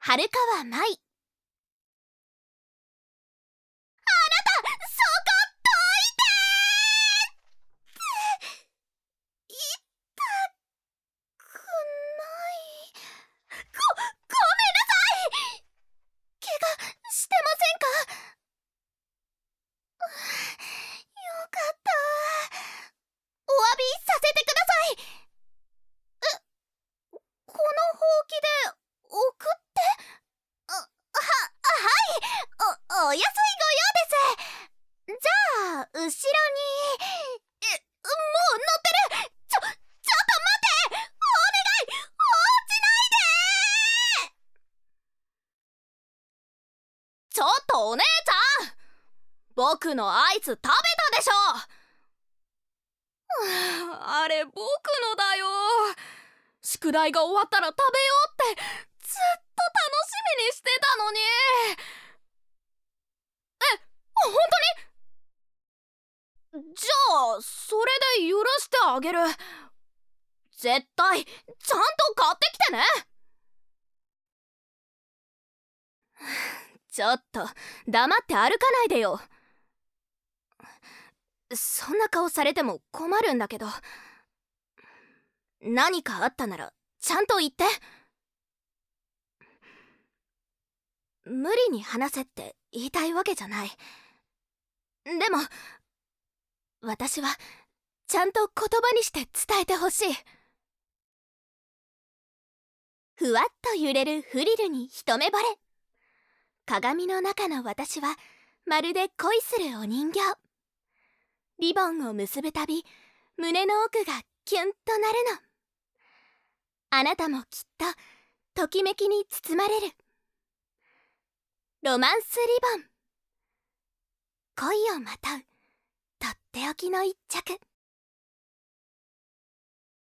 春川舞。そこどいてー。痛くない。ごめんなさい。怪我してませんか？よかった。お詫びさせてください。このほうきで送って？はい、お安いご用です。じゃあ後ろに。もう乗ってる。ちょっと待って。お願い、落ちないで。ちょっとお姉ちゃん、僕のアイス食べたでしょ。あれ僕のだよ。宿題が終わったら食べようってずっと楽しみにしてたのに。本当に？じゃあそれで許してあげる。絶対ちゃんと買ってきてね。ちょっと黙って歩かないでよ。そんな顔されても困るんだけど、何かあったならちゃんと言って。無理に話せって言いたいわけじゃない。でも私はちゃんと言葉にして伝えてほしい。ふわっと揺れるフリルに一目惚れ。鏡の中の私はまるで恋するお人形。リボンを結ぶたび胸の奥がキュンとなるの。あなたもきっとときめきに包まれる。ロマンスリボン。恋をまとうとっておきの一着。